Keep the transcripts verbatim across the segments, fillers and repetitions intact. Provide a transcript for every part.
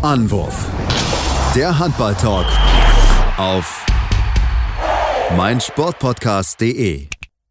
Anwurf. Der Handball-Talk auf meinsportpodcast punkt de.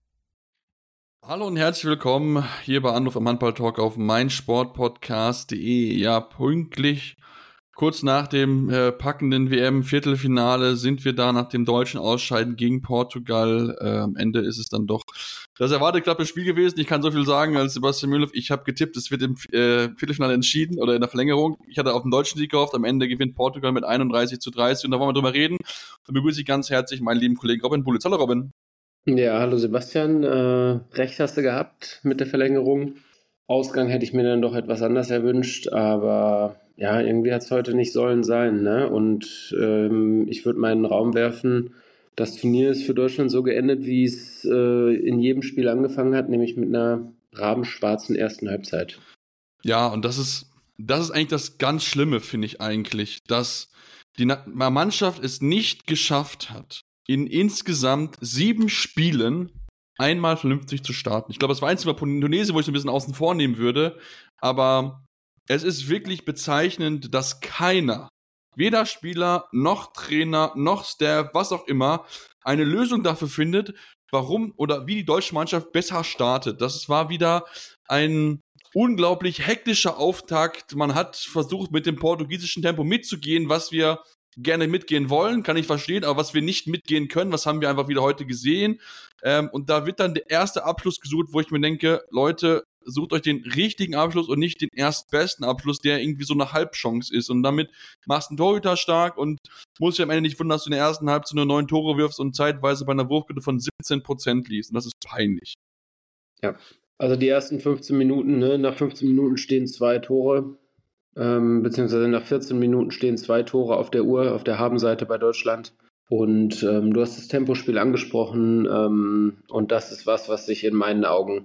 Hallo und herzlich willkommen hier bei Anruf am Handball-Talk auf meinsportpodcast punkt de. Ja, pünktlich, kurz nach dem äh, packenden W M-Viertelfinale sind wir da nach dem deutschen Ausscheiden gegen Portugal. Äh, am Ende ist es dann doch das erwartet knappe Spiel gewesen. Ich kann so viel sagen als Sebastian Müller. Ich habe getippt, es wird im äh, Viertelfinale entschieden oder in der Verlängerung. Ich hatte auf den deutschen Sieg gehofft. Am Ende gewinnt Portugal mit einunddreißig zu dreißig. Und da wollen wir drüber reden. Dann begrüße ich ganz herzlich meinen lieben Kollegen Robin Bulitz. Hallo Robin. Ja, hallo Sebastian. Äh, recht hast du gehabt mit der Verlängerung. Ausgang hätte ich mir dann doch etwas anders erwünscht, aber ja, irgendwie hat es heute nicht sollen sein, ne? Und ähm, ich würde meinen Raum werfen, das Turnier ist für Deutschland so geendet, wie es äh, in jedem Spiel angefangen hat, nämlich mit einer rabenschwarzen ersten Halbzeit. Ja, und das ist, das ist eigentlich das ganz Schlimme, finde ich eigentlich, dass die Na- Mannschaft es nicht geschafft hat, in insgesamt sieben Spielen einmal vernünftig zu starten. Ich glaube, das war eins über Tunesien, wo ich so ein bisschen außen vor nehmen würde, aber es ist wirklich bezeichnend, dass keiner, weder Spieler, noch Trainer, noch Staff, was auch immer, eine Lösung dafür findet, warum oder wie die deutsche Mannschaft besser startet. Das war wieder ein unglaublich hektischer Auftakt. Man hat versucht, mit dem portugiesischen Tempo mitzugehen, was wir gerne mitgehen wollen, kann ich verstehen, aber was wir nicht mitgehen können, was haben wir einfach wieder heute gesehen. Ähm, und da wird dann der erste Abschluss gesucht, wo ich mir denke, Leute, sucht euch den richtigen Abschluss und nicht den erstbesten Abschluss, der irgendwie so eine Halbchance ist. Und damit machst du einen Torhüter stark und musst dich am Ende nicht wundern, dass du in der ersten Halbzeit nur neun Tore wirfst und zeitweise bei einer Wurfquote von siebzehn Prozent liest. Und das ist peinlich. Ja, also die ersten fünfzehn Minuten, ne? Nach fünfzehn Minuten stehen zwei Tore. Ähm, beziehungsweise nach vierzehn Minuten stehen zwei Tore auf der Uhr, auf der Habenseite bei Deutschland. Und ähm, du hast das Tempospiel angesprochen ähm, und das ist was, was sich in meinen Augen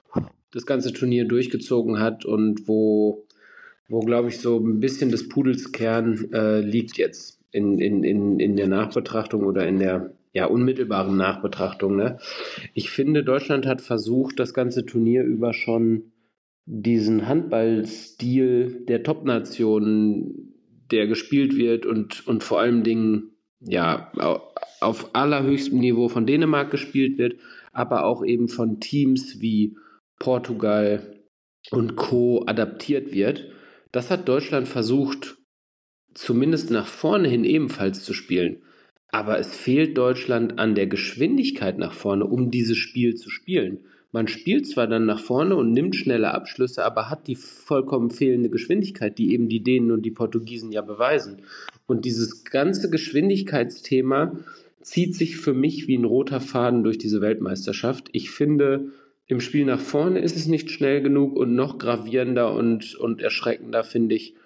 das ganze Turnier durchgezogen hat und wo, wo glaube ich, so ein bisschen des Pudels Kern äh, liegt jetzt in, in, in, in der Nachbetrachtung oder in der ja, unmittelbaren Nachbetrachtung. Ne? Ich finde, Deutschland hat versucht, das ganze Turnier über schon diesen Handballstil der Top-Nationen, der gespielt wird und, und vor allem Dingen ja, auf allerhöchstem Niveau von Dänemark gespielt wird, aber auch eben von Teams wie Portugal und Co. adaptiert wird. Das hat Deutschland versucht, zumindest nach vorne hin ebenfalls zu spielen. Aber es fehlt Deutschland an der Geschwindigkeit nach vorne, um dieses Spiel zu spielen. Man spielt zwar dann nach vorne und nimmt schnelle Abschlüsse, aber hat die vollkommen fehlende Geschwindigkeit, die eben die Dänen und die Portugiesen ja beweisen. Und dieses ganze Geschwindigkeitsthema zieht sich für mich wie ein roter Faden durch diese Weltmeisterschaft. Ich finde, im Spiel nach vorne ist es nicht schnell genug und noch gravierender und, und erschreckender, finde ich,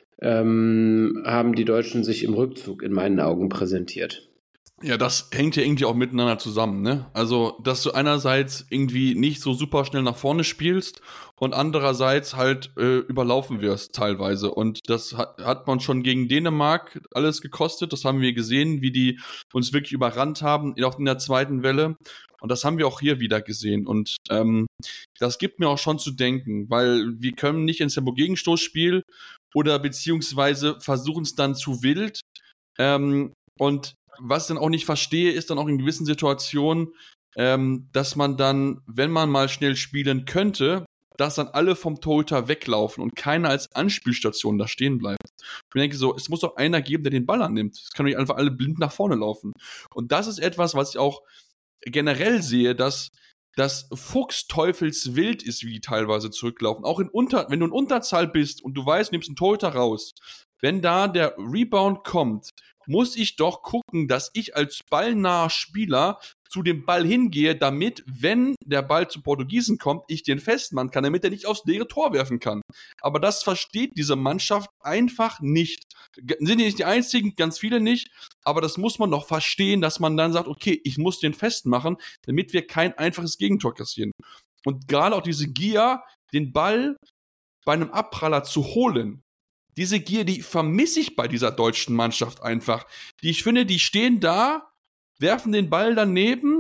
ähm, haben die Deutschen sich im Rückzug in meinen Augen präsentiert. Ja, das hängt ja irgendwie auch miteinander zusammen, ne? Also, dass du einerseits irgendwie nicht so super schnell nach vorne spielst und andererseits halt äh, überlaufen wirst teilweise. Und das hat, hat man schon gegen Dänemark alles gekostet. Das haben wir gesehen, wie die uns wirklich überrannt haben, auch in der zweiten Welle. Und das haben wir auch hier wieder gesehen. Und ähm, das gibt mir auch schon zu denken, weil wir können nicht ins Tempo-Gegenstoßspiel oder beziehungsweise versuchen es dann zu wild. Ähm, und was ich dann auch nicht verstehe, ist dann auch in gewissen Situationen, ähm, dass man dann, wenn man mal schnell spielen könnte, dass dann alle vom Torhüter weglaufen und keiner als Anspielstation da stehen bleibt. Ich denke so, es muss doch einer geben, der den Ball annimmt. Es kann doch nicht einfach alle blind nach vorne laufen. Und das ist etwas, was ich auch generell sehe, dass das fuchsteufelswild ist, wie die teilweise zurücklaufen. Auch in Unter, wenn du in Unterzahl bist und du weißt, du nimmst einen Torhüter raus, wenn da der Rebound kommt, muss ich doch gucken, dass ich als ballnaher Spieler zu dem Ball hingehe, damit, wenn der Ball zum Portugiesen kommt, ich den festmachen kann, damit er nicht aufs leere Tor werfen kann. Aber das versteht diese Mannschaft einfach nicht. Sind die nicht die einzigen, ganz viele nicht, aber das muss man doch verstehen, dass man dann sagt, okay, ich muss den festmachen, damit wir kein einfaches Gegentor kassieren. Und gerade auch diese Gier, den Ball bei einem Abpraller zu holen, diese Gier, die vermisse ich bei dieser deutschen Mannschaft einfach. Die, ich finde, die stehen da, werfen den Ball daneben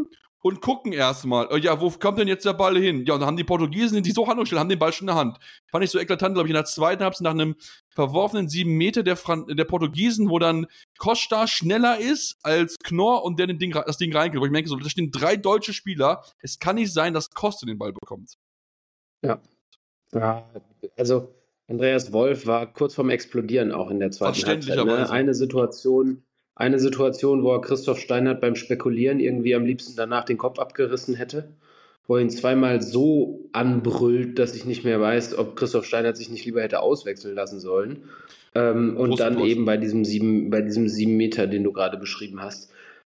und gucken erstmal, äh, ja, wo kommt denn jetzt der Ball hin? Ja, und dann haben die Portugiesen, die so handlungsschnell, haben den Ball schon in der Hand. Fand ich so eklatant, glaube ich, in der zweiten Halbzeit nach einem verworfenen sieben Meter der, Fran- der Portugiesen, wo dann Costa schneller ist als Knorr und der den Ding, das Ding reinkriegt. Wo ich merke, so, da stehen drei deutsche Spieler. Es kann nicht sein, dass Costa den Ball bekommt. Ja. Ja, also Andreas Wolf war kurz vorm Explodieren auch in der zweiten Halbzeit. Ne? Eine Situation, eine Situation, wo er Christoph Steinert beim Spekulieren irgendwie am liebsten danach den Kopf abgerissen hätte, wo er ihn zweimal so anbrüllt, dass ich nicht mehr weiß, ob Christoph Steinert sich nicht lieber hätte auswechseln lassen sollen. Ähm, und dann Posten. eben bei diesem sieben, bei diesem sieben Meter, den du gerade beschrieben hast.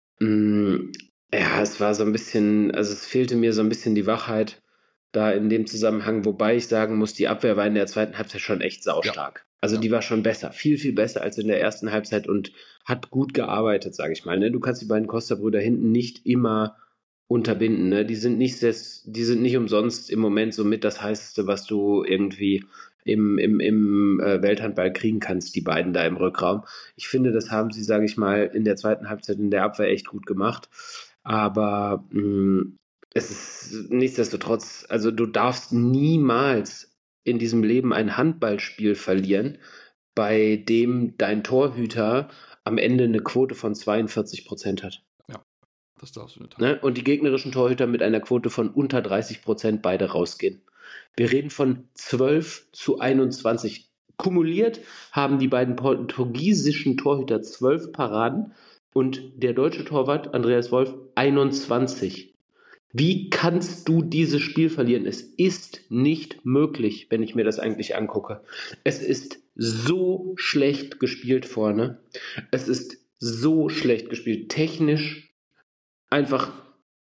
Mm, ja, es war so ein bisschen, also es fehlte mir so ein bisschen die Wachheit da in dem Zusammenhang, wobei ich sagen muss, die Abwehr war in der zweiten Halbzeit schon echt saustark. Ja. Also ja. die war schon besser, viel, viel besser als in der ersten Halbzeit und hat gut gearbeitet, sage ich mal. Ne? Du kannst die beiden Costa-Brüder hinten nicht immer unterbinden. Ne? Die sind nicht des, die sind nicht umsonst im Moment so mit das Heißeste, was du irgendwie im, im, im äh, Welthandball kriegen kannst, die beiden da im Rückraum. Ich finde, das haben sie, sage ich mal, in der zweiten Halbzeit in der Abwehr echt gut gemacht. Aber mh, es ist nichtsdestotrotz, also du darfst niemals in diesem Leben ein Handballspiel verlieren, bei dem dein Torhüter am Ende eine Quote von zweiundvierzig Prozent hat. Ja, das darfst du nicht haben. Ne? Und die gegnerischen Torhüter mit einer Quote von unter dreißig Prozent beide rausgehen. Wir reden von zwölf zu einundzwanzig. Kumuliert haben die beiden portugiesischen Torhüter zwölf Paraden und der deutsche Torwart Andreas Wolf einundzwanzig. Wie kannst du dieses Spiel verlieren? Es ist nicht möglich, wenn ich mir das eigentlich angucke. Es ist so schlecht gespielt vorne. Es ist so schlecht gespielt. Technisch einfach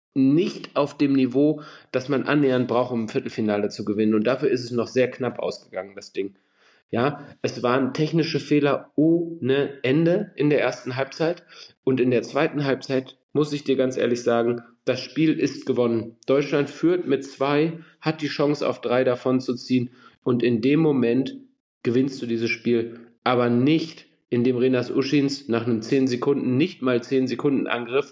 nicht auf dem Niveau, das man annähernd braucht, um ein Viertelfinale zu gewinnen. Und dafür ist es noch sehr knapp ausgegangen, das Ding. Ja, es waren technische Fehler ohne Ende in der ersten Halbzeit. Und in der zweiten Halbzeit, muss ich dir ganz ehrlich sagen, das Spiel ist gewonnen. Deutschland führt mit zwei, hat die Chance auf drei davon zu ziehen. Und in dem Moment gewinnst du dieses Spiel. Aber nicht, indem Renas Uschins nach einem zehn Sekunden, nicht mal zehn Sekunden Angriff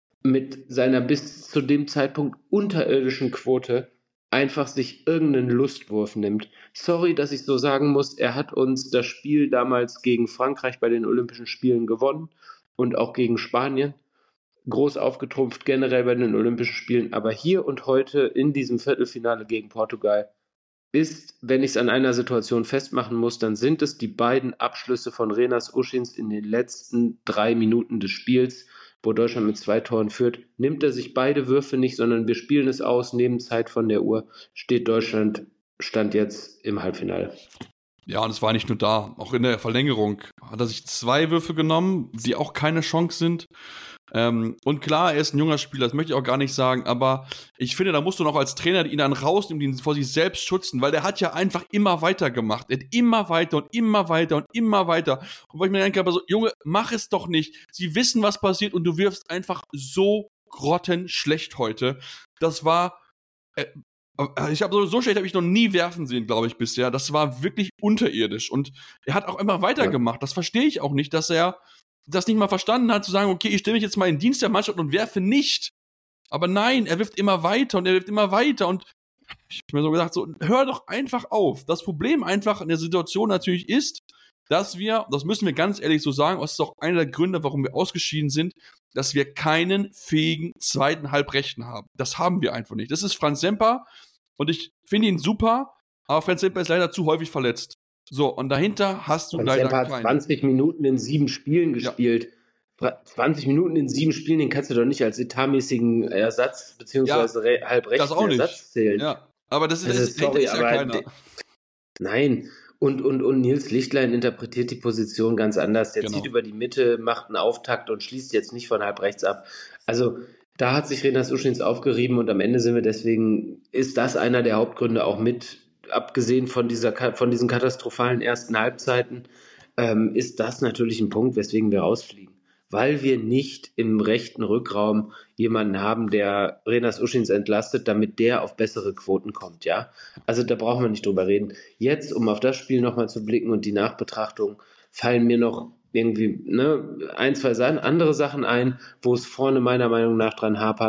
mit seiner bis zu dem Zeitpunkt unterirdischen Quote einfach sich irgendeinen Lustwurf nimmt. Sorry, dass ich so sagen muss, er hat uns das Spiel damals gegen Frankreich bei den Olympischen Spielen gewonnen und auch gegen Spanien. Groß aufgetrumpft generell bei den Olympischen Spielen, aber hier und heute in diesem Viertelfinale gegen Portugal ist, wenn ich es an einer Situation festmachen muss, dann sind es die beiden Abschlüsse von Renas Uschins in den letzten drei Minuten des Spiels, wo Deutschland mit zwei Toren führt. Nimmt er sich beide Würfe nicht, sondern wir spielen es aus, nehmen Zeit von der Uhr, steht Deutschland, stand jetzt im Halbfinale. Ja, und es war nicht nur da, auch in der Verlängerung hat er sich zwei Würfe genommen, die auch keine Chance sind. Ähm, und klar, er ist ein junger Spieler, das möchte ich auch gar nicht sagen, aber ich finde, da musst du noch als Trainer ihn dann rausnehmen, ihn vor sich selbst schützen, weil der hat ja einfach immer weiter gemacht. Er hat immer weiter und immer weiter und immer weiter. Und weil ich mir denke, aber so, Junge, mach es doch nicht. Sie wissen, was passiert und du wirfst einfach so grottenschlecht heute. Das war, äh, ich habe so, so schlecht habe ich noch nie werfen sehen, glaube ich, bisher. Das war wirklich unterirdisch und er hat auch immer weitergemacht. Das verstehe ich auch nicht, dass er das nicht mal verstanden hat, zu sagen, okay, ich stelle mich jetzt mal in den Dienst der Mannschaft und werfe nicht. Aber nein, er wirft immer weiter und er wirft immer weiter und ich habe mir so gedacht, so, hör doch einfach auf. Das Problem einfach in der Situation natürlich ist, dass wir, das müssen wir ganz ehrlich so sagen, das ist auch einer der Gründe, warum wir ausgeschieden sind, dass wir keinen fähigen zweiten Halbrechten haben. Das haben wir einfach nicht. Das ist Franz Semper und ich finde ihn super, aber Franz Semper ist leider zu häufig verletzt. So, und dahinter hast du Franz leider Semper hat zwanzig Minuten in sieben Spielen gespielt. Ja. zwanzig Minuten in sieben Spielen, den kannst du doch nicht als etatmäßigen Ersatz beziehungsweise ja, halbrechten Ersatz zählen. Ja, aber das ist, also, das sorry, ist ja aber keiner. De- Nein, und, und, und Nils Lichtlein interpretiert die Position ganz anders. Der Genau. zieht über die Mitte, macht einen Auftakt und schließt jetzt nicht von halb rechts ab. Also da hat sich Renas Uschins aufgerieben und am Ende sind wir deswegen, ist das einer der Hauptgründe auch mit, abgesehen von dieser von diesen katastrophalen ersten Halbzeiten, ähm, ist das natürlich ein Punkt, weswegen wir rausfliegen. Weil wir nicht im rechten Rückraum jemanden haben, der Renas Uschins entlastet, damit der auf bessere Quoten kommt, ja. Also da brauchen wir nicht drüber reden. Jetzt, um auf das Spiel nochmal zu blicken und die Nachbetrachtung, fallen mir noch irgendwie ne, ein, zwei Sachen, andere Sachen ein, wo es vorne meiner Meinung nach dran hapert.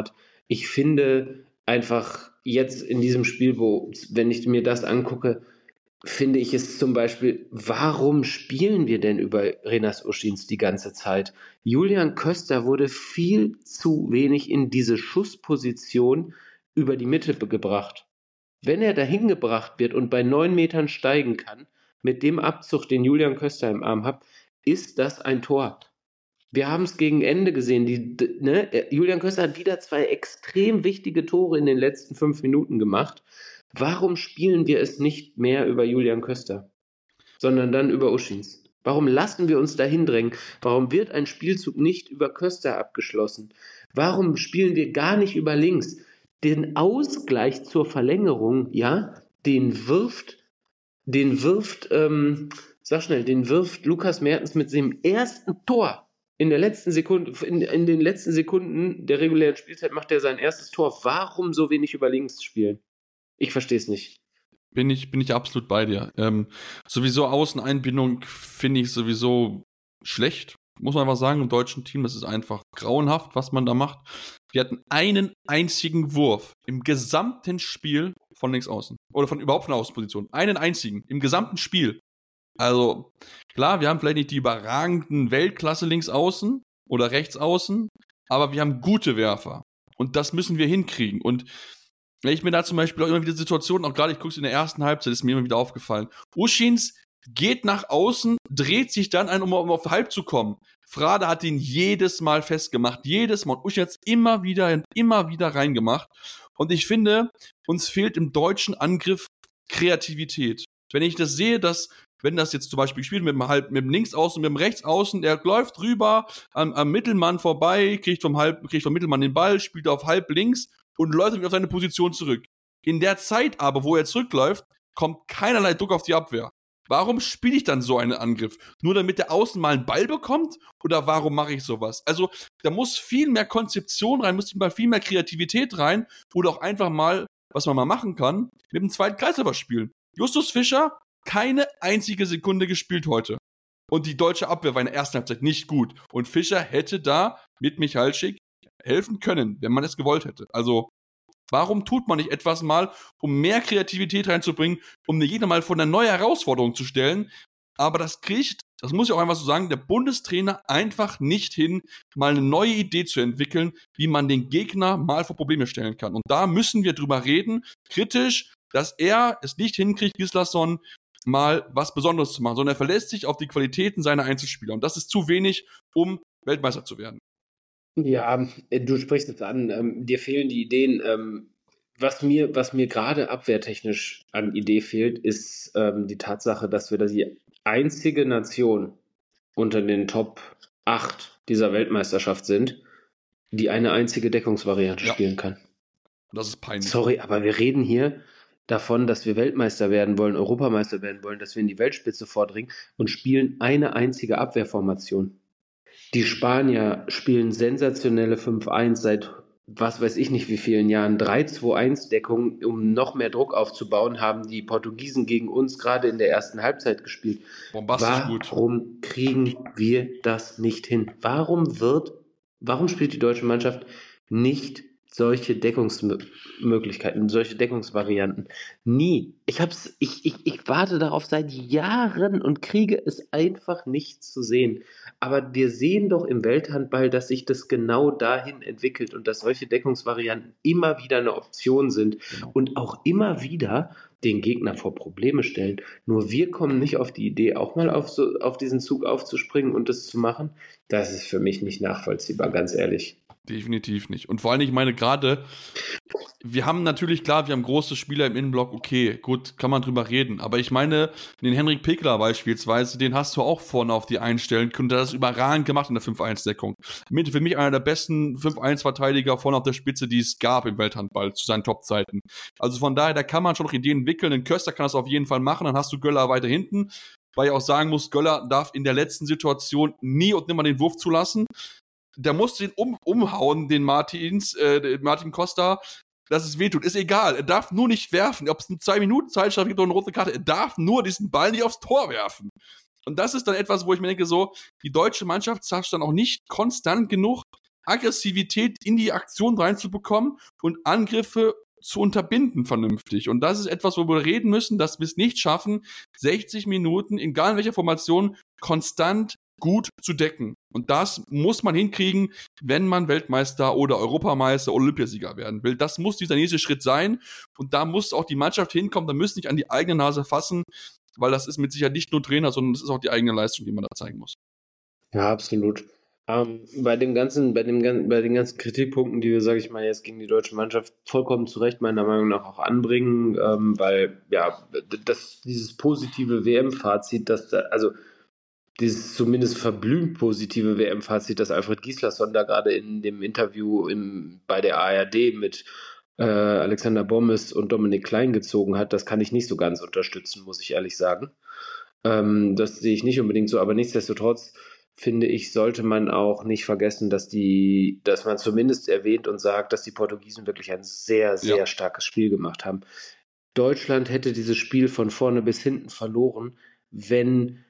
Ich finde einfach jetzt in diesem Spiel, wo, wenn ich mir das angucke, finde ich es zum Beispiel, warum spielen wir denn über Renas Uschins die ganze Zeit? Julian Köster wurde viel zu wenig in diese Schussposition über die Mitte gebracht. Wenn er dahin gebracht wird und bei neun Metern steigen kann, mit dem Abzug, den Julian Köster im Arm hat, ist das ein Tor. Wir haben es gegen Ende gesehen. Die, ne? Julian Köster hat wieder zwei extrem wichtige Tore in den letzten fünf Minuten gemacht. Warum spielen wir es nicht mehr über Julian Köster, sondern dann über Uschins? Warum lassen wir uns dahin drängen? Warum wird ein Spielzug nicht über Köster abgeschlossen? Warum spielen wir gar nicht über links? Den Ausgleich zur Verlängerung, ja, den wirft, den wirft, ähm, sag schnell, den wirft Lukas Mertens mit seinem ersten Tor. In der letzten Sekunde, in, in den letzten Sekunden der regulären Spielzeit macht er sein erstes Tor. Warum so wenig über links spielen? Ich verstehe es nicht. Bin ich, bin ich absolut bei dir. Ähm, sowieso Außeneinbindung finde ich sowieso schlecht, muss man einfach sagen, im deutschen Team. Das ist einfach grauenhaft, was man da macht. Wir hatten einen einzigen Wurf im gesamten Spiel von links außen. Oder von überhaupt von der Außenposition. Einen einzigen im gesamten Spiel. Also, klar, wir haben vielleicht nicht die überragenden Weltklasse links außen oder rechts außen, aber wir haben gute Werfer. Und das müssen wir hinkriegen. Und wenn ich mir da zum Beispiel auch immer wieder Situationen, auch gerade ich gucke es in der ersten Halbzeit, ist mir immer wieder aufgefallen. Uschins geht nach außen, dreht sich dann ein, um, um auf Halb zu kommen. Frade hat ihn jedes Mal festgemacht, jedes Mal. Uschin hat es immer wieder, immer wieder reingemacht. Und ich finde, uns fehlt im deutschen Angriff Kreativität. Wenn ich das sehe, dass, wenn das jetzt zum Beispiel gespielt mit dem Halb, mit dem Linksaußen, mit dem Rechtsaußen, der läuft rüber am, am Mittelmann vorbei, kriegt vom Halb, kriegt vom Mittelmann den Ball, spielt auf halb links und läuft wieder auf seine Position zurück. In der Zeit aber, wo er zurückläuft, kommt keinerlei Druck auf die Abwehr. Warum spiele ich dann so einen Angriff? Nur damit der Außen mal einen Ball bekommt? Oder warum mache ich sowas? Also, da muss viel mehr Konzeption rein, muss mal viel mehr Kreativität rein oder auch einfach mal, was man mal machen kann, mit dem zweiten Kreisläufer spielen. Justus Fischer, keine einzige Sekunde gespielt heute. Und die deutsche Abwehr war in der ersten Halbzeit nicht gut. Und Fischer hätte da mit Michalsik helfen können, wenn man es gewollt hätte. Also, warum tut man nicht etwas mal, um mehr Kreativität reinzubringen, um den Gegner mal vor eine neue Herausforderung zu stellen? Aber das kriegt, das muss ich auch einfach so sagen, der Bundestrainer einfach nicht hin, mal eine neue Idee zu entwickeln, wie man den Gegner mal vor Probleme stellen kann. Und da müssen wir drüber reden, kritisch, dass er es nicht hinkriegt, Gislason mal was Besonderes zu machen, sondern er verlässt sich auf die Qualitäten seiner Einzelspieler. Und das ist zu wenig, um Weltmeister zu werden. Ja, du sprichst es an, ähm, dir fehlen die Ideen. Ähm, was mir, was mir gerade abwehrtechnisch an Idee fehlt, ist ähm, die Tatsache, dass wir da die einzige Nation unter den Top acht dieser Weltmeisterschaft sind, die eine einzige Deckungsvariante Ja. spielen kann. Das ist peinlich. Sorry, aber wir reden hier davon, dass wir Weltmeister werden wollen, Europameister werden wollen, dass wir in die Weltspitze vordringen und spielen eine einzige Abwehrformation. Die Spanier spielen sensationelle fünf eins seit was weiß ich nicht wie vielen Jahren. drei zwei eins Deckung, um noch mehr Druck aufzubauen, haben die Portugiesen gegen uns gerade in der ersten Halbzeit gespielt. Bombastisch gut. Warum kriegen wir das nicht hin? Warum wird, warum spielt die deutsche Mannschaft nicht solche Deckungsmöglichkeiten, solche Deckungsvarianten? Nie. Ich hab's, ich, ich, ich warte darauf seit Jahren und kriege es einfach nicht zu sehen. Aber wir sehen doch im Welthandball, dass sich das genau dahin entwickelt und dass solche Deckungsvarianten immer wieder eine Option sind Genau. und auch immer wieder den Gegner vor Probleme stellen. Nur wir kommen nicht auf die Idee, auch mal auf, so, auf diesen Zug aufzuspringen und das zu machen. Das ist für mich nicht nachvollziehbar, ganz ehrlich. Definitiv nicht. Und vor allem, ich meine, gerade, wir haben natürlich, klar, wir haben große Spieler im Innenblock, okay, gut, kann man drüber reden. Aber ich meine, den Henrik Pekler beispielsweise, den hast du auch vorne auf die einstellen können. Der hat das überragend gemacht in der fünf eins Deckung. Mit für mich einer der besten fünf eins Verteidiger vorne auf der Spitze, die es gab im Welthandball zu seinen Top-Zeiten. Also von daher, da kann man schon noch Ideen entwickeln. Ein Köster kann das auf jeden Fall machen, dann hast du Göller weiter hinten. Weil ich auch sagen muss, Göller darf in der letzten Situation nie und nimmer den Wurf zulassen. Der muss den um, umhauen, den Martins, äh, den Martin Costa, dass es wehtut. Ist egal. Er darf nur nicht werfen. Ob es eine zwei Minuten Zeitstrafe gibt oder eine rote Karte, er darf nur diesen Ball nicht aufs Tor werfen. Und das ist dann etwas, wo ich mir denke, so, die deutsche Mannschaft schafft dann auch nicht konstant genug, Aggressivität in die Aktion reinzubekommen und Angriffe zu unterbinden vernünftig. Und das ist etwas, wo wir reden müssen, dass wir es nicht schaffen, sechzig Minuten, egal in welcher Formation, konstant gut zu decken. Und das muss man hinkriegen, wenn man Weltmeister oder Europameister, Olympiasieger werden will. Das muss dieser nächste Schritt sein. Und da muss auch die Mannschaft hinkommen. Da müssen nicht an die eigene Nase fassen, weil das ist mit Sicherheit nicht nur Trainer, sondern das ist auch die eigene Leistung, die man da zeigen muss. Ja, absolut. Ähm, bei dem ganzen, bei dem, bei den ganzen Kritikpunkten, die wir, sage ich mal, jetzt gegen die deutsche Mannschaft vollkommen zu Recht meiner Meinung nach auch anbringen, ähm, weil ja, das, dieses positive W M-Fazit, das da, also dieses zumindest verblümt positive W M-Fazit, das Alfred Gislason da gerade in dem Interview im, bei der A R D mit äh, Alexander Bommes und Dominik Klein gezogen hat, das kann ich nicht so ganz unterstützen, muss ich ehrlich sagen. Ähm, das sehe ich nicht unbedingt so, aber nichtsdestotrotz finde ich, sollte man auch nicht vergessen, dass die, dass man zumindest erwähnt und sagt, dass die Portugiesen wirklich ein sehr, sehr ja. starkes Spiel gemacht haben. Deutschland hätte dieses Spiel von vorne bis hinten verloren, wenn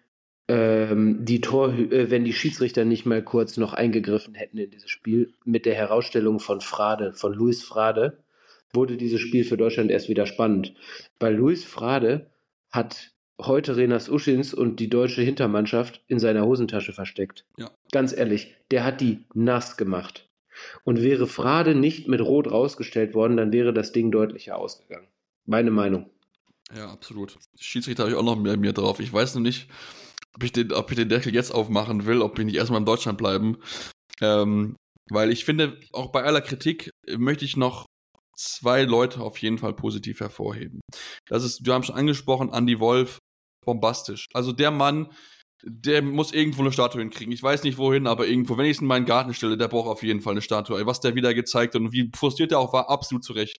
ähm, die Tor, äh, wenn die Schiedsrichter nicht mal kurz noch eingegriffen hätten in dieses Spiel. Mit der Herausstellung von Frade, von Luis Frade, wurde dieses Spiel für Deutschland erst wieder spannend. Weil Luis Frade hat heute Renas Uschins und die deutsche Hintermannschaft in seiner Hosentasche versteckt. Ja. Ganz ehrlich, der hat die nass gemacht. Und wäre Frade nicht mit Rot rausgestellt worden, dann wäre das Ding deutlicher ausgegangen. Meine Meinung. Ja, absolut. Schiedsrichter habe ich auch noch mehr mir drauf. Ich weiß noch nicht, ob ich den, ob ich den Deckel jetzt aufmachen will, ob wir nicht erstmal in Deutschland bleiben. Ähm, weil ich finde, auch bei aller Kritik möchte ich noch zwei Leute auf jeden Fall positiv hervorheben. Das ist, wir haben schon angesprochen, Andy Wolf, bombastisch. Also der Mann, der muss irgendwo eine Statue hinkriegen. Ich weiß nicht wohin, aber irgendwo, wenn ich es in meinen Garten stelle, der braucht auf jeden Fall eine Statue. Was der wieder gezeigt hat und wie frustriert er auch war, absolut zu Recht.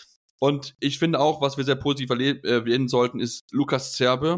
Und ich finde auch, was wir sehr positiv erwähnen sollten, ist Lukas Zerbe.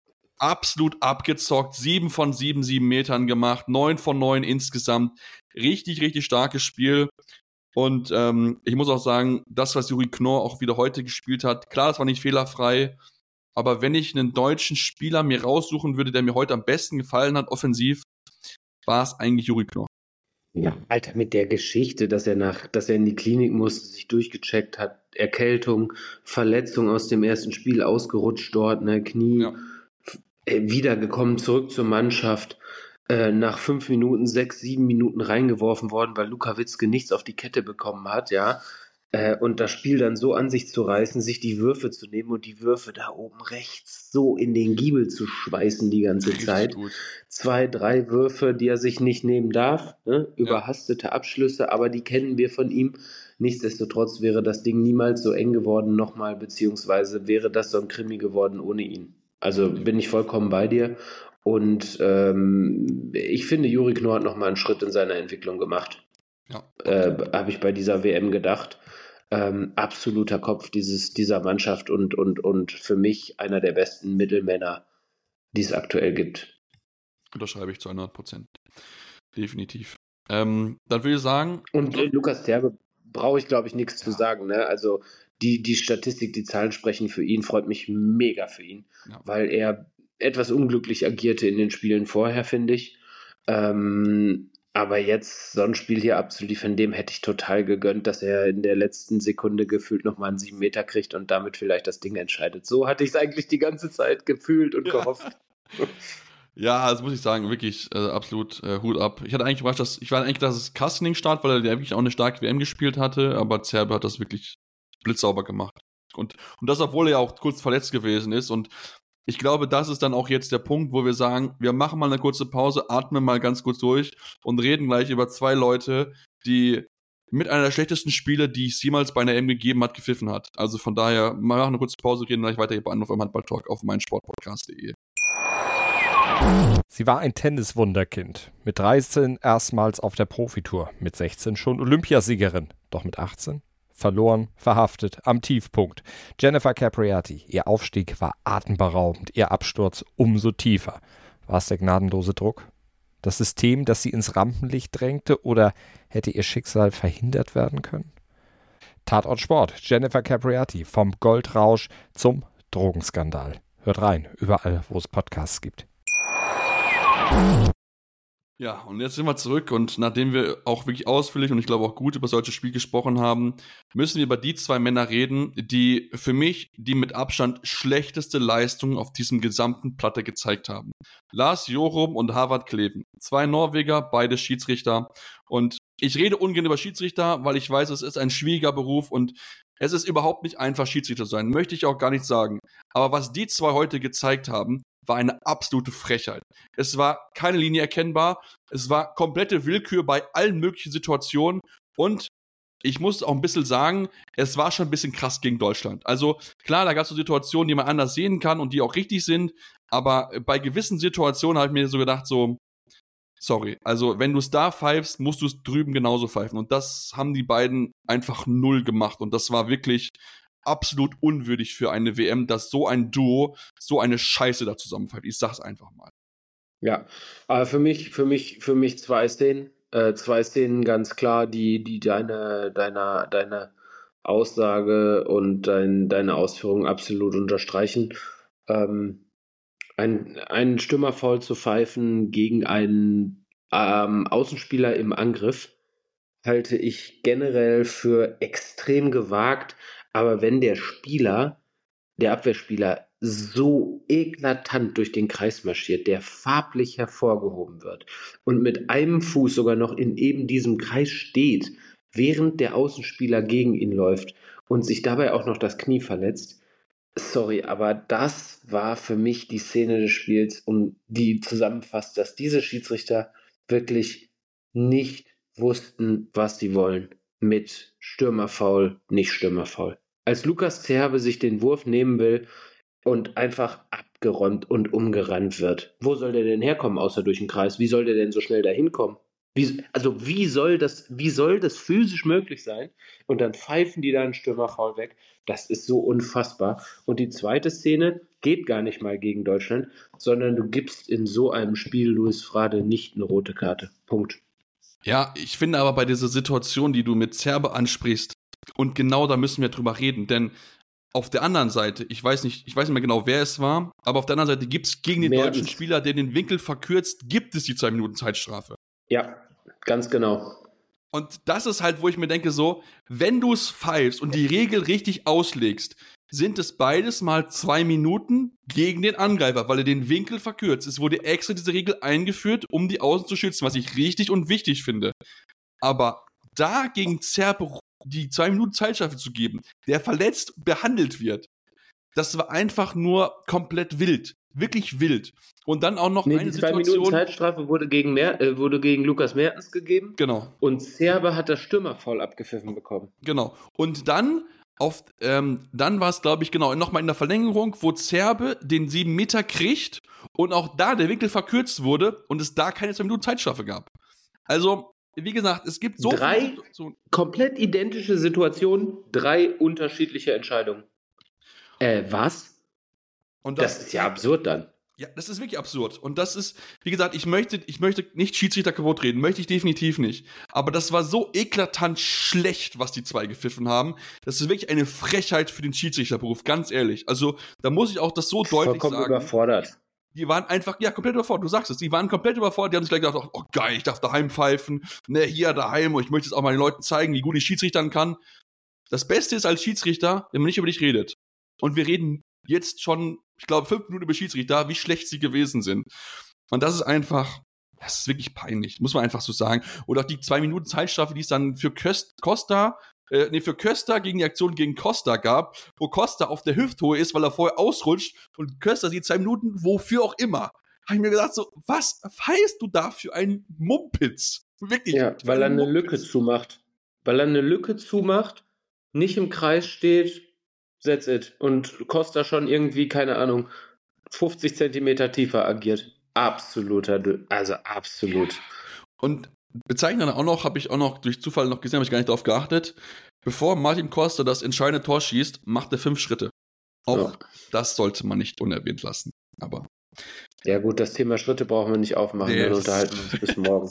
Absolut abgezockt, sieben von sieben, sieben Metern gemacht, neun von neun insgesamt. Richtig, richtig starkes Spiel. Und ähm, ich muss auch sagen, das, was Juri Knorr auch wieder heute gespielt hat, klar, das war nicht fehlerfrei, aber wenn ich einen deutschen Spieler mir raussuchen würde, der mir heute am besten gefallen hat, offensiv, war es eigentlich Juri Knorr. Ja, Alter, mit der Geschichte, dass er nach, dass er in die Klinik musste, sich durchgecheckt hat, Erkältung, Verletzung aus dem ersten Spiel, ausgerutscht dort, ne, Knie, ja. Wiedergekommen, zurück zur Mannschaft, äh, nach fünf Minuten, sechs, sieben Minuten reingeworfen worden, weil Luka Witzke nichts auf die Kette bekommen hat, ja, äh, und das Spiel dann so an sich zu reißen, sich die Würfe zu nehmen und die Würfe da oben rechts so in den Giebel zu schweißen die ganze Richtig Zeit. Gut. Zwei, drei Würfe, die er sich nicht nehmen darf, ne? Überhastete ja. Abschlüsse, aber die kennen wir von ihm. Nichtsdestotrotz wäre das Ding niemals so eng geworden nochmal, beziehungsweise wäre das so ein Krimi geworden ohne ihn. Also bin ich vollkommen bei dir. Und ähm, ich finde, Juri Knorr hat nochmal einen Schritt in seiner Entwicklung gemacht. Ja. Äh, habe ich bei dieser W M gedacht. Ähm, absoluter Kopf dieses, dieser Mannschaft und, und, und für mich einer der besten Mittelmänner, die es aktuell gibt. Unterschreibe ich zu hundert Prozent. Definitiv. Ähm, dann würde ich sagen... Und äh, Lukas Zerbe brauche ich, glaube ich, nichts ja. zu sagen. Ne? Also die, die Statistik, die Zahlen sprechen für ihn, freut mich mega für ihn, ja. weil er etwas unglücklich agierte in den Spielen vorher, finde ich. Ähm, aber jetzt so ein Spiel hier abzuliefern, dem hätte ich total gegönnt, dass er in der letzten Sekunde gefühlt nochmal einen sieben Meter kriegt und damit vielleicht das Ding entscheidet. So hatte ich es eigentlich die ganze Zeit gefühlt und ja. gehofft. Ja, das muss ich sagen, wirklich äh, absolut äh, Hut ab. Ich hatte eigentlich überrascht, dass ich war eigentlich, dass es Kastening start, weil er ja wirklich auch eine starke W M gespielt hatte, aber Zerbe hat das wirklich blitzsauber gemacht. Und, und das, obwohl er ja auch kurz verletzt gewesen ist. Und ich glaube, das ist dann auch jetzt der Punkt, wo wir sagen, wir machen mal eine kurze Pause, atmen mal ganz kurz durch und reden gleich über zwei Leute, die mit einer der schlechtesten Spiele, die es jemals bei einer E M gegeben hat, gepfiffen hat. Also von daher, wir machen eine kurze Pause, reden gleich weiter hier bei Anruf im Handball-Talk auf meinsportpodcast punkt de. Sie war ein Tenniswunderkind. Mit dreizehn erstmals auf der Profitour, mit sechzehn schon Olympiasiegerin, doch mit achtzehn verloren, verhaftet, am Tiefpunkt. Jennifer Capriati, ihr Aufstieg war atemberaubend, ihr Absturz umso tiefer. War es der gnadenlose Druck? Das System, das sie ins Rampenlicht drängte, oder hätte ihr Schicksal verhindert werden können? Tatort Sport, Jennifer Capriati, vom Goldrausch zum Drogenskandal. Hört rein, überall, wo es Podcasts gibt. Ja, und jetzt sind wir zurück und nachdem wir auch wirklich ausführlich und ich glaube auch gut über solche Spiele gesprochen haben, müssen wir über die zwei Männer reden, die für mich die mit Abstand schlechteste Leistung auf diesem gesamten Platte gezeigt haben. Lars Jorum und Harvard Kleven. Zwei Norweger, beide Schiedsrichter. Und ich rede ungern über Schiedsrichter, weil ich weiß, es ist ein schwieriger Beruf und es ist überhaupt nicht einfach, Schiedsrichter zu sein. Möchte ich auch gar nicht sagen. Aber was die zwei heute gezeigt haben, war eine absolute Frechheit. Es war keine Linie erkennbar, es war komplette Willkür bei allen möglichen Situationen und ich muss auch ein bisschen sagen, es war schon ein bisschen krass gegen Deutschland. Also klar, da gab es so Situationen, die man anders sehen kann und die auch richtig sind, aber bei gewissen Situationen habe ich mir so gedacht, so, sorry, also wenn du es da pfeifst, musst du es drüben genauso pfeifen und das haben die beiden einfach null gemacht und das war wirklich absolut unwürdig für eine W M, dass so ein Duo so eine Scheiße da zusammenfällt. Ich sag's einfach mal. Ja, aber für mich, für mich, für mich zwei Szenen, äh, zwei Szenen ganz klar, die, die deine, deine, deine Aussage und dein, deine Ausführungen absolut unterstreichen. Ähm, ein, einen Stürmerfoul zu pfeifen gegen einen ähm, Außenspieler im Angriff halte ich generell für extrem gewagt. Aber wenn der Spieler, der Abwehrspieler, so eklatant durch den Kreis marschiert, der farblich hervorgehoben wird und mit einem Fuß sogar noch in eben diesem Kreis steht, während der Außenspieler gegen ihn läuft und sich dabei auch noch das Knie verletzt, sorry, aber das war für mich die Szene des Spiels, um die zusammenfasst, dass diese Schiedsrichter wirklich nicht wussten, was sie wollen mit Stürmerfoul, nicht Stürmerfoul. Als Lukas Zerbe sich den Wurf nehmen will und einfach abgeräumt und umgerannt wird, wo soll der denn herkommen, außer durch den Kreis? Wie soll der denn so schnell da hinkommen? Wie, also wie soll das, wie soll das physisch möglich sein? Und dann pfeifen die da einen Stürmerfoul weg. Das ist so unfassbar. Und die zweite Szene geht gar nicht mal gegen Deutschland, sondern du gibst in so einem Spiel Luis Frade nicht eine rote Karte. Punkt. Ja, ich finde aber bei dieser Situation, die du mit Zerbe ansprichst, und genau da müssen wir drüber reden, denn auf der anderen Seite, ich weiß nicht, ich weiß nicht mehr genau, wer es war, aber auf der anderen Seite gibt es gegen den Mertens. deutschen Spieler, der den Winkel verkürzt, gibt es die zwei Minuten Zeitstrafe. Ja, ganz genau. Und das ist halt, wo ich mir denke, so, wenn du es pfeifst und die Regel richtig auslegst, sind es beides mal zwei Minuten gegen den Angreifer, weil er den Winkel verkürzt. Es wurde extra diese Regel eingeführt, um die Außen zu schützen, was ich richtig und wichtig finde. Aber da gegen Zerbe die zwei Minuten Zeitstrafe zu geben, der verletzt behandelt wird, das war einfach nur komplett wild. Wirklich wild. Und dann auch noch nee, eine die zwei Situation. Minuten Zeitstrafe wurde gegen, Mer- äh, wurde gegen Lukas Mertens gegeben. Genau. Und Zerbe hat das Stürmerfoul abgepfiffen bekommen. Genau. Und dann auf, ähm, dann war es, glaube ich, genau, nochmal in der Verlängerung, wo Zerbe den sieben Meter kriegt und auch da der Winkel verkürzt wurde und es da keine zwei Minuten Zeitstrafe gab. Also, wie gesagt, es gibt so drei viele Situationen. Komplett identische Situationen, drei unterschiedliche Entscheidungen. Äh, was? Und Das, das ist ja absurd dann. Ja, das ist wirklich absurd. Und das ist, wie gesagt, ich möchte, ich möchte nicht Schiedsrichter kaputt reden, möchte ich definitiv nicht. Aber das war so eklatant schlecht, was die zwei gepfiffen haben. Das ist wirklich eine Frechheit für den Schiedsrichterberuf, ganz ehrlich. Also, da muss ich auch das so deutlich Vollkommen sagen. überfordert. Die waren einfach, ja, komplett überfordert, du sagst es, die waren komplett überfordert, die haben sich gleich gedacht, oh geil, ich darf daheim pfeifen, ne, hier daheim, und ich möchte jetzt auch mal den Leuten zeigen, wie gut ich Schiedsrichtern kann. Das Beste ist als Schiedsrichter, wenn man nicht über dich redet. Und wir reden jetzt schon, ich glaube, fünf Minuten über Schiedsrichter, wie schlecht sie gewesen sind. Und das ist einfach, das ist wirklich peinlich, muss man einfach so sagen. Oder auch die zwei Minuten Zeitstrafe, die es dann für Köst, Costa, äh, nee, für Köster gegen die Aktion gegen Costa gab, wo Costa auf der Hüfthöhe ist, weil er vorher ausrutscht und Köster sieht zwei Minuten, wofür auch immer. Habe ich mir gedacht, so, was pfeifst du da für einen Mumpitz? Wirklich. Ja, weil er eine Lücke zumacht. Weil er eine Lücke zumacht, nicht im Kreis steht, that's it. Und Costa schon irgendwie, keine Ahnung, fünfzig Zentimeter tiefer agiert. Absoluter, also absolut. Und bezeichnend auch noch, habe ich auch noch durch Zufall noch gesehen, habe ich gar nicht darauf geachtet. Bevor Martin Costa das entscheidende Tor schießt, macht er fünf Schritte. Auch ja. Das sollte man nicht unerwähnt lassen. Aber ja gut, das Thema Schritte brauchen wir nicht aufmachen, yes. Wir unterhalten uns bis morgen.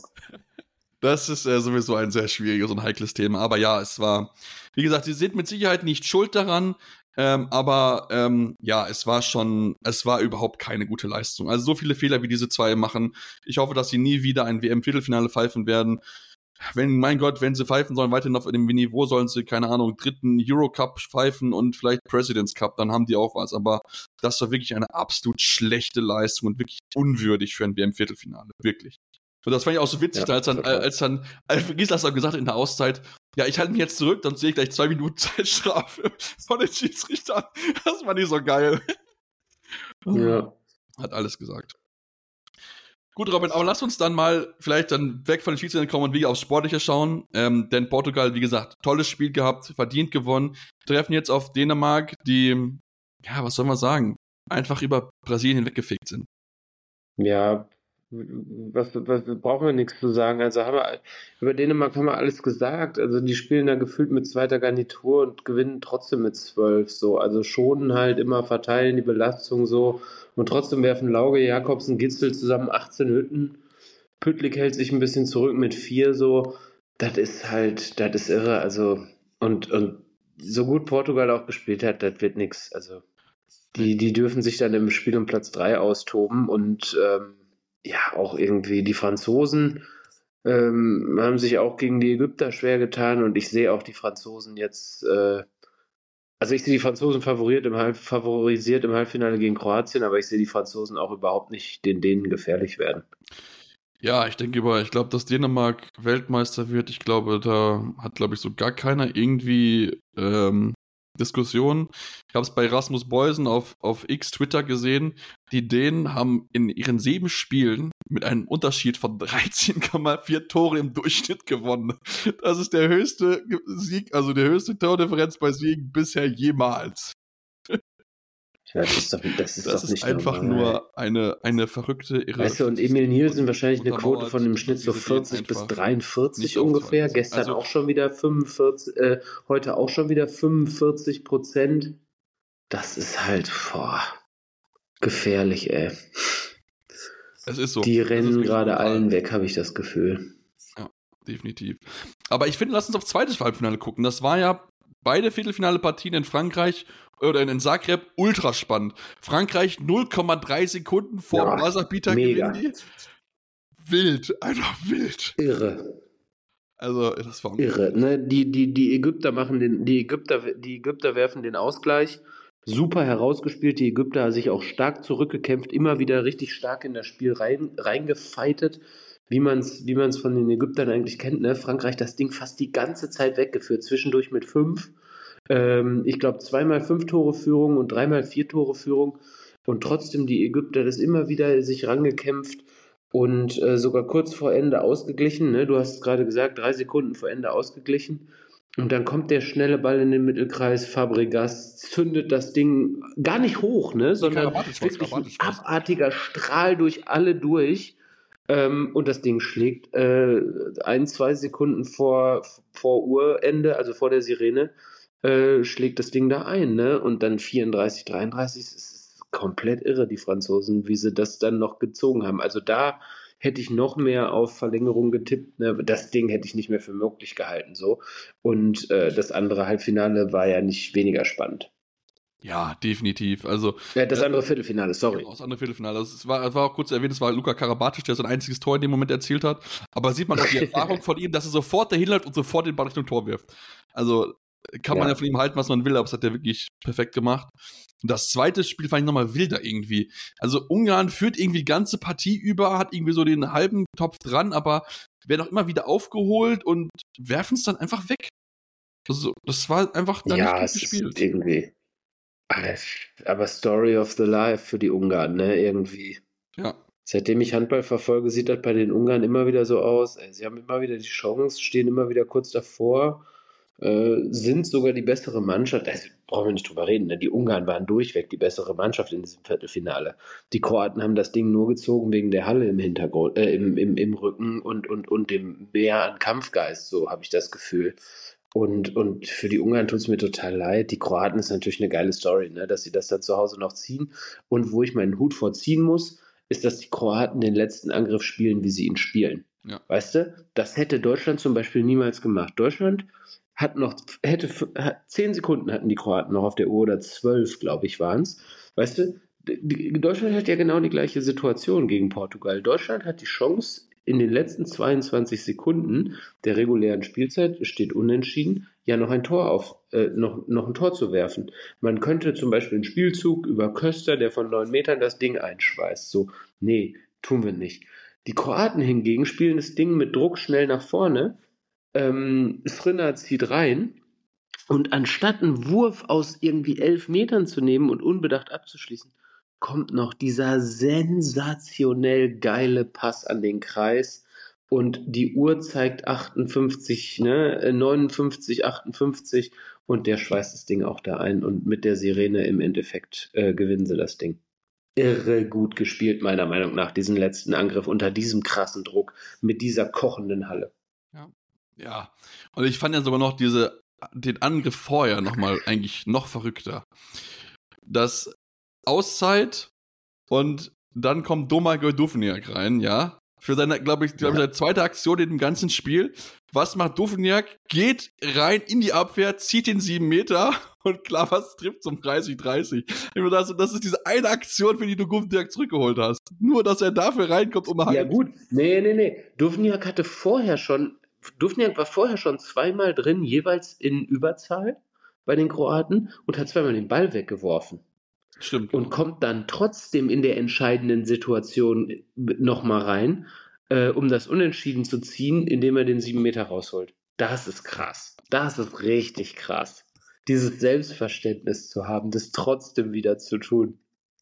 Das ist äh, sowieso ein sehr schwieriges und heikles Thema. Aber ja, es war, wie gesagt, sie sind mit Sicherheit nicht schuld daran. Ähm, aber ähm, ja, es war schon, es war überhaupt keine gute Leistung. Also so viele Fehler, wie diese zwei machen. Ich hoffe, dass sie nie wieder ein W M-Viertelfinale pfeifen werden. Wenn, mein Gott, wenn sie pfeifen sollen, weiterhin auf dem Niveau, sollen sie, keine Ahnung, dritten Eurocup pfeifen und vielleicht President's Cup, dann haben die auch was. Aber das war wirklich eine absolut schlechte Leistung und wirklich unwürdig für ein W M-Viertelfinale. Wirklich. Und das fand ich auch so witzig, Ja, als dann, als dann, als Gislas auch gesagt hat in der Auszeit, ja, ich halte mich jetzt zurück, dann sehe ich gleich zwei Minuten Zeitstrafe von den Schiedsrichtern. Das war nicht so geil. Ja. Hat alles gesagt. Gut, Robin, aber lass uns dann mal vielleicht dann weg von den Schiedsrichtern kommen und wieder aufs Sportliche schauen. Ähm, denn Portugal, wie gesagt, tolles Spiel gehabt, verdient gewonnen. Treffen jetzt auf Dänemark, die, ja, was soll man sagen, einfach über Brasilien hinweggefegt sind. Ja, was, was brauchen wir nichts zu sagen. Also haben wir, über Dänemark haben wir alles gesagt. Also die spielen da gefühlt mit zweiter Garnitur und gewinnen trotzdem mit zwölf. So. Also schonen halt immer, verteilen die Belastung so. Und trotzdem werfen Lauge, Jakobsen, Gitzel zusammen achtzehn Hütten. Püttlik hält sich ein bisschen zurück mit vier so. Das ist halt, das ist irre. Also, und, und so gut Portugal auch gespielt hat, das wird nichts. Also, die, die dürfen sich dann im Spiel um Platz drei austoben. Und ähm, ja, auch irgendwie die Franzosen ähm, haben sich auch gegen die Ägypter schwer getan. Und ich sehe auch die Franzosen jetzt. Äh, Also ich sehe die Franzosen favoriert im Halb, favorisiert im Halbfinale gegen Kroatien, aber ich sehe die Franzosen auch überhaupt nicht den denen gefährlich werden. Ja, ich denke über, ich glaube, dass Dänemark Weltmeister wird. Ich glaube, da hat, glaube ich, so gar keiner irgendwie ähm, Diskussionen. Ich habe es bei Rasmus Beusen auf, auf X Twitter gesehen. Die Dänen haben in ihren sieben Spielen mit einem Unterschied von dreizehn Komma vier Tore im Durchschnitt gewonnen. Das ist der höchste Sieg, also der höchste Tordifferenz bei Siegen bisher jemals. Ja, das ist doch, das ist das doch ist nicht einfach normal. nur eine, eine verrückte Irre. Weißt du, und Emil Nielsen wahrscheinlich eine Quote von im Schnitt so vierzig bis dreiundvierzig ungefähr. Gestern also, auch schon wieder fünfundvierzig, äh, heute auch schon wieder fünfundvierzig Prozent. Das ist halt, boah, gefährlich, ey. Es ist so. Die rennen gerade allen weg, habe ich das Gefühl. Ja, definitiv. Aber ich finde, lass uns auf zweites Halbfinale gucken. Das war ja beide Viertelfinale-Partien in Frankreich oder in Zagreb ultra spannend. Frankreich null Komma drei Sekunden vor Ja, Buzzerbeater mega. gewinnen die. Wild, einfach wild. Irre. Also, das war Irre. Ne? Die, die, die Ägypter machen den, die Ägypter, die Ägypter werfen den Ausgleich. Super herausgespielt. Die Ägypter sich auch stark zurückgekämpft, immer wieder richtig stark in das Spiel rein, reingefeitet, wie man es wie man's von den Ägyptern eigentlich kennt. Ne? Frankreich das Ding fast die ganze Zeit weggeführt, zwischendurch mit fünf. Ähm, ich glaube, zweimal fünf Tore Führung und dreimal vier Tore Führung. Und trotzdem die Ägypter das immer wieder sich rangekämpft und äh, sogar kurz vor Ende ausgeglichen. Ne? Du hast es gerade gesagt, drei Sekunden vor Ende ausgeglichen. Und dann kommt der schnelle Ball in den Mittelkreis, Fabregas zündet das Ding gar nicht hoch, ne? sondern wirklich ein abartiger Strahl durch alle durch. Ähm, und das Ding schlägt äh, ein, zwei Sekunden vor, vor Uhrende, also vor der Sirene, äh, schlägt das Ding da ein. Ne? Und dann vierunddreißig, dreiunddreißig, es ist komplett irre, die Franzosen, wie sie das dann noch gezogen haben. Also da hätte ich noch mehr auf Verlängerung getippt. Ne? Das Ding hätte ich nicht mehr für möglich gehalten. So. Und äh, das andere Halbfinale war ja nicht weniger spannend. Ja, definitiv. Also, ja, das andere Viertelfinale, sorry. Genau, das andere Viertelfinale. Also, es, war, es war auch kurz erwähnt, es war Luka Karabatic, der sein einziges Tor in dem Moment erzielt hat. Aber sieht man auch die Erfahrung von ihm, dass er sofort dahin läuft und sofort den Ball Richtung Tor wirft. Also kann man ja. ja von ihm halten, was man will, aber das hat er wirklich perfekt gemacht. Und das zweite Spiel fand ich nochmal wilder irgendwie. Also Ungarn führt irgendwie die ganze Partie über, hat irgendwie so den halben Topf dran, aber werden auch immer wieder aufgeholt und werfen es dann einfach weg. Also, das war einfach dann ja, nicht gut gespielt. Ja, irgendwie. Aber Story of the Life für die Ungarn, ne, irgendwie. Ja. Seitdem ich Handball verfolge, sieht das bei den Ungarn immer wieder so aus. Sie haben immer wieder die Chance, stehen immer wieder kurz davor, äh, sind sogar die bessere Mannschaft. Also brauchen wir nicht drüber reden, ne? Die Ungarn waren durchweg die bessere Mannschaft in diesem Viertelfinale. Die Kroaten haben das Ding nur gezogen wegen der Halle im Hintergrund, äh, im, im, im Rücken und, und, und dem Mehr an Kampfgeist, so habe ich das Gefühl. Und, und für die Ungarn tut es mir total leid. Die Kroaten ist natürlich eine geile Story, ne? Dass sie das dann zu Hause noch ziehen. Und wo ich meinen Hut vorziehen muss, ist, dass die Kroaten den letzten Angriff spielen, wie sie ihn spielen. Ja. Weißt du? Das hätte Deutschland zum Beispiel niemals gemacht. Deutschland hat noch, hätte, hat, zehn Sekunden hatten die Kroaten noch auf der Uhr oder zwölf, glaube ich, waren es. Weißt du, die, Deutschland hat ja genau die gleiche Situation gegen Portugal. Deutschland hat die Chance, in den letzten zweiundzwanzig Sekunden der regulären Spielzeit, steht unentschieden, ja noch ein Tor auf, äh, noch, noch ein Tor zu werfen. Man könnte zum Beispiel einen Spielzug über Köster, der von neun Metern das Ding einschweißt. So, nee, tun wir nicht. Die Kroaten hingegen spielen das Ding mit Druck schnell nach vorne. Ähm, Srina zieht rein und anstatt einen Wurf aus irgendwie elf Metern zu nehmen und unbedacht abzuschließen, kommt noch dieser sensationell geile Pass an den Kreis und die Uhr zeigt achtundfünfzig, ne, neunundfünfzig, achtundfünfzig und der schweißt das Ding auch da ein und mit der Sirene im Endeffekt äh, gewinnen sie das Ding. Irre gut gespielt, meiner Meinung nach, diesen letzten Angriff unter diesem krassen Druck mit dieser kochenden Halle. Ja, ja. Und ich fand ja sogar noch diese, den Angriff vorher nochmal eigentlich noch verrückter. Das Auszeit und dann kommt Domagoj Duvnjak rein, ja, für seine, glaube ich, glaub ich, seine zweite Aktion in dem ganzen Spiel. Was macht Duvnjak? Geht rein in die Abwehr, zieht den sieben Meter und Klavas trifft zum dreißig dreißig. Das ist diese eine Aktion, für die du Duvnjak zurückgeholt hast. Nur, dass er dafür reinkommt, um Ja gut, nee, nee, nee. Duvnjak hatte vorher schon, Duvnjak war vorher schon zweimal drin, jeweils in Überzahl bei den Kroaten und hat zweimal den Ball weggeworfen. Stimmt. Und kommt dann trotzdem in der entscheidenden Situation nochmal rein, äh, um das Unentschieden zu ziehen, indem er den sieben Meter rausholt. Das ist krass. Das ist richtig krass. Dieses Selbstverständnis zu haben, das trotzdem wieder zu tun.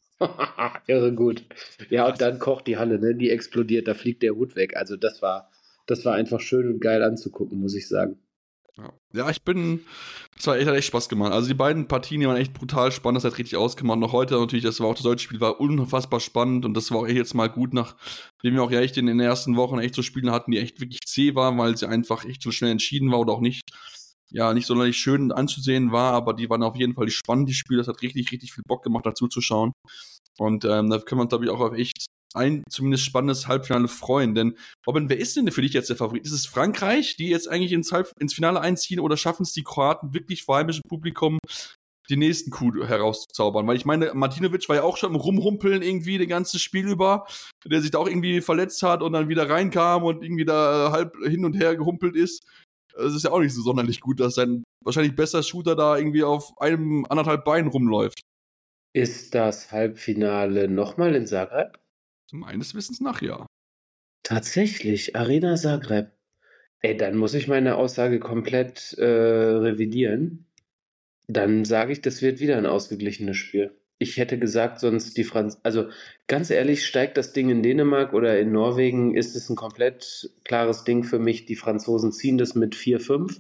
Irre gut. Ja, und dann kocht die Halle, ne? Die explodiert, da fliegt der Hut weg. Also das war, das war einfach schön und geil anzugucken, muss ich sagen. Ja. ja, ich bin, das war echt, hat echt Spaß gemacht. Also die beiden Partien, die waren echt brutal spannend, das hat richtig ausgemacht. Noch heute natürlich, das war auch das deutsche Spiel, war unfassbar spannend und das war auch echt jetzt mal gut, nachdem wir auch ja echt in den ersten Wochen echt so Spiele hatten, die echt wirklich zäh waren, weil sie einfach echt so schnell entschieden war oder auch nicht, ja, nicht sonderlich schön anzusehen war, aber die waren auf jeden Fall die spannend, die Spiele, das hat richtig, richtig viel Bock gemacht, dazu zu schauen. Und ähm, da können wir uns, glaube ich, auch auf echt ein zumindest spannendes Halbfinale freuen. Denn, Robin, wer ist denn für dich jetzt der Favorit? Ist es Frankreich, die jetzt eigentlich ins, Halb- ins Finale einziehen, oder schaffen es die Kroaten wirklich vor heimischem Publikum die nächsten Coup herauszuzaubern? Weil ich meine, Martinovic war ja auch schon im Rumhumpeln irgendwie das ganze Spiel über, der sich da auch irgendwie verletzt hat und dann wieder reinkam und irgendwie da halb hin und her gehumpelt ist. Es ist ja auch nicht so sonderlich gut, dass sein wahrscheinlich besser Shooter da irgendwie auf einem anderthalb Bein rumläuft. Ist das Halbfinale nochmal in Zagreb? Meines Wissens nach, ja. Tatsächlich, Arena Zagreb. Ey, dann muss ich meine Aussage komplett äh, revidieren. Dann sage ich, das wird wieder ein ausgeglichenes Spiel. Ich hätte gesagt, sonst die Franz... Also ganz ehrlich, steigt das Ding in Dänemark oder in Norwegen, ist es ein komplett klares Ding für mich. Die Franzosen ziehen das mit vier fünf.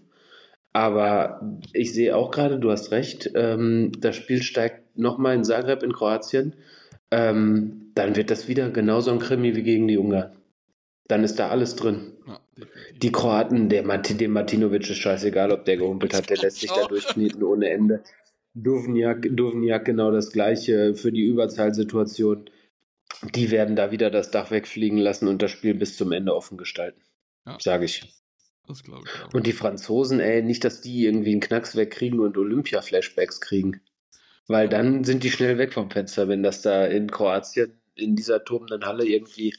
Aber ich sehe auch gerade, du hast recht, ähm, das Spiel steigt nochmal in Zagreb in Kroatien. Ähm, dann wird das wieder genauso ein Krimi wie gegen die Ungarn. Dann ist da alles drin. Ja, die Kroaten, der Mart- dem Martinovic ist scheißegal, ob der gehumpelt hat, der lässt sich da durchkneten ohne Ende. Duvnjak, Duvnjak genau das Gleiche für die Überzahlsituation. Die werden da wieder das Dach wegfliegen lassen und das Spiel bis zum Ende offen gestalten. Ja. Sage ich. Das glaube ich auch. Und die Franzosen, ey, nicht, dass die irgendwie einen Knacks wegkriegen und Olympia-Flashbacks kriegen. Weil dann sind die schnell weg vom Fenster, wenn das da in Kroatien in dieser tobenden Halle irgendwie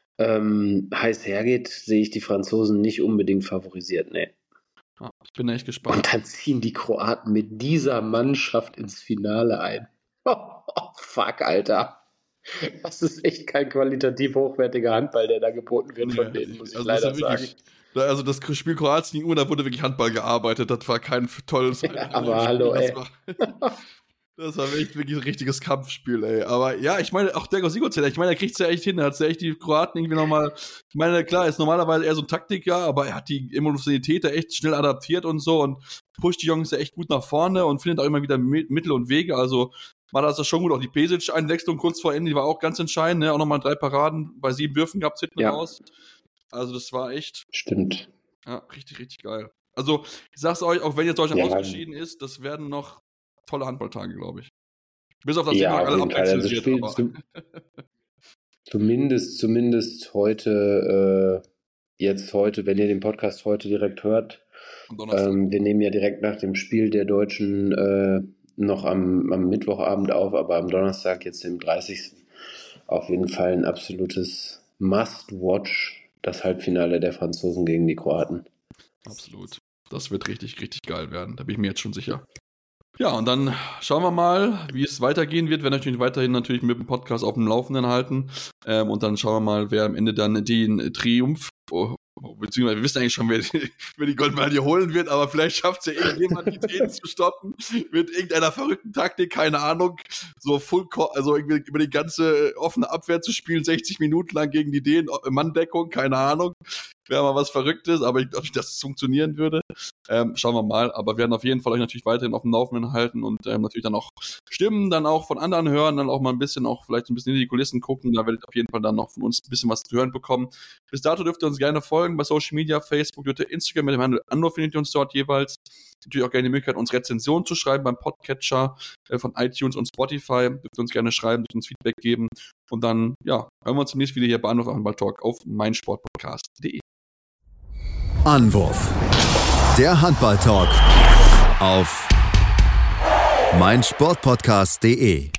ähm, heiß hergeht, sehe ich die Franzosen nicht unbedingt favorisiert, ne. Ja, ich bin echt gespannt. Und dann ziehen die Kroaten mit dieser Mannschaft ins Finale ein. Oh, oh, fuck, Alter. Das ist echt kein qualitativ hochwertiger Handball, der da geboten wird von ja, denen, muss ich also leider sagen. Also das Spiel Kroatien gegen U, da wurde wirklich Handball gearbeitet. Das war kein tolles ja, aber hallo, das ey. War, das war echt wirklich ein richtiges Kampfspiel, ey. Aber ja, ich meine, auch der Sigurdsson, ich meine, er kriegt es ja echt hin. Er hat ja echt die Kroaten irgendwie nochmal, ich meine, klar, ist normalerweise eher so ein Taktiker, aber er hat die Emotionalität da echt schnell adaptiert und so und pusht die Jungs ja echt gut nach vorne und findet auch immer wieder Mittel und Wege. Also war das schon gut. Auch die Pesic-Einwechslung kurz vor Ende, die war auch ganz entscheidend, ne? Auch nochmal drei Paraden bei sieben Würfen gab es hinten ja. raus. Also das war echt... Stimmt. Ja, richtig, richtig geil. Also, ich sag's euch, auch wenn jetzt Deutschland ja, ausgeschieden ist, das werden noch tolle Handballtage, glaube ich. Bis auf das ja, Thema alle abwechseln also wird. Aber zum, zumindest, zumindest heute, äh, jetzt heute, wenn ihr den Podcast heute direkt hört, Ähm, wir nehmen ja direkt nach dem Spiel der Deutschen äh, noch am, am Mittwochabend auf, aber am Donnerstag, jetzt dem dreißigsten auf jeden Fall ein absolutes Must-Watch, das Halbfinale der Franzosen gegen die Kroaten. Absolut. Das wird richtig, richtig geil werden. Da bin ich mir jetzt schon sicher. Ja, und dann schauen wir mal, wie es weitergehen wird. Wir werden natürlich weiterhin natürlich mit dem Podcast auf dem Laufenden halten. Ähm, und dann schauen wir mal, wer am Ende dann den Triumph, oh, beziehungsweise wir wissen eigentlich schon, wer, wer die Goldmedaille holen wird, aber vielleicht schafft es ja irgendjemand, die Tränen zu stoppen mit irgendeiner verrückten Taktik, keine Ahnung, so Full, also irgendwie über die ganze offene Abwehr zu spielen, sechzig Minuten lang gegen die Dänen, Manndeckung, keine Ahnung. Wäre mal was Verrücktes, aber ich glaube nicht, dass es funktionieren würde. Ähm, schauen wir mal. Aber wir werden auf jeden Fall euch natürlich weiterhin auf dem Laufenden halten und ähm, natürlich dann auch Stimmen dann auch von anderen hören, dann auch mal ein bisschen auch vielleicht so ein bisschen in die Kulissen gucken. Da werdet ihr auf jeden Fall dann noch von uns ein bisschen was zu hören bekommen. Bis dato dürft ihr uns gerne folgen bei Social Media, Facebook, Twitter, Instagram. Mit dem Handel Andor findet ihr uns dort jeweils. Natürlich auch gerne die Möglichkeit, uns Rezensionen zu schreiben beim Podcatcher äh, von iTunes und Spotify. Dürft ihr uns gerne schreiben, dürft uns Feedback geben. Und dann, ja, hören wir uns demnächst wieder hier bei Anwurf Handball Talk auf meinsportpodcast punkt de. Anwurf. Der Handball-Talk auf meinsportpodcast punkt de.